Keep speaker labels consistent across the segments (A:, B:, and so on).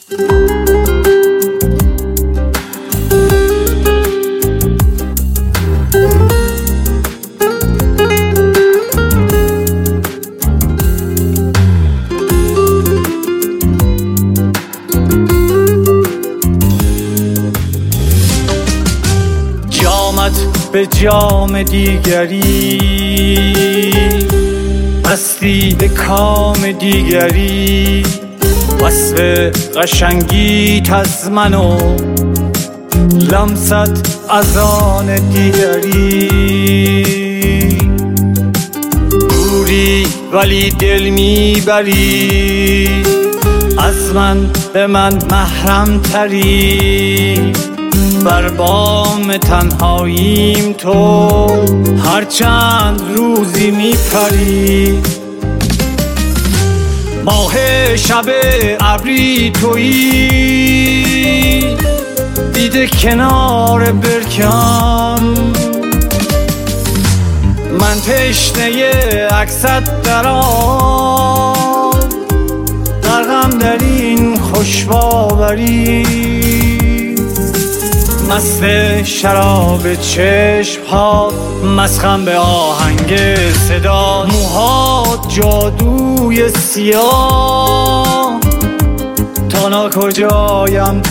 A: به جام دیگری مستی به کام دیگری، وصف قشنگیت از من و لمست از آن دیگری. دوری ولی دل میبری، از من به من محرم تری، بر بام تنهاییم تو هر چند روزی میپری. ماه شب ابری تویی، دیده کنار برکم، من تشنه عکست در آن، غرقم در این خوش باوری. مست شراب چشم ها، مسخم به آهنگ صدا، موهات جادوی سیاه، تا ناکجایم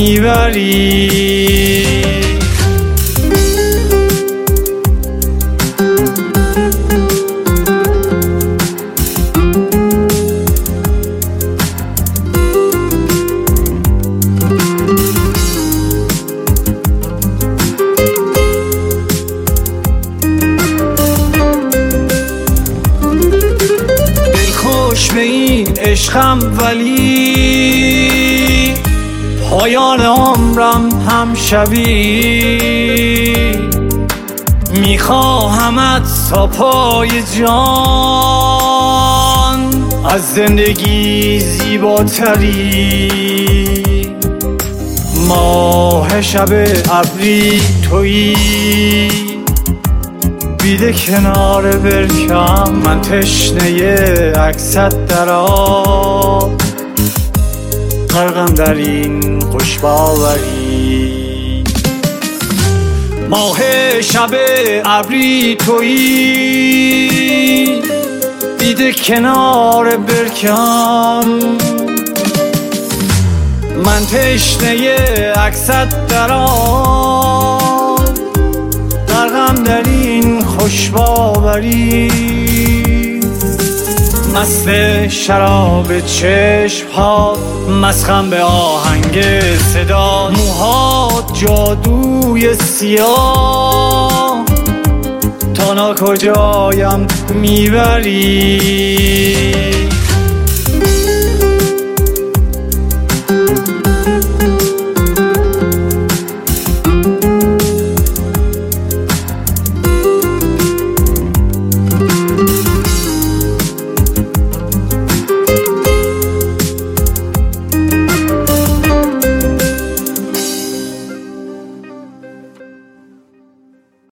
A: میبری. به این عشقم ولی پایان عمرم هم شوی، میخواهمت تا پای جان، از زندگی زیباتری. ماه شب ابری تویی، بیده کنار برکم، من تشنه عکست در آب، غرقم در این خوش باوری. ماه شب ابری تویی، بیده کنار برکم، من تشنه عکست در آب، غرقم در این خوش باوری. مست شراب چشم ها، مسخم به آهنگ صدا، موهات جادوی سیاه، تا ناکجایم میبری.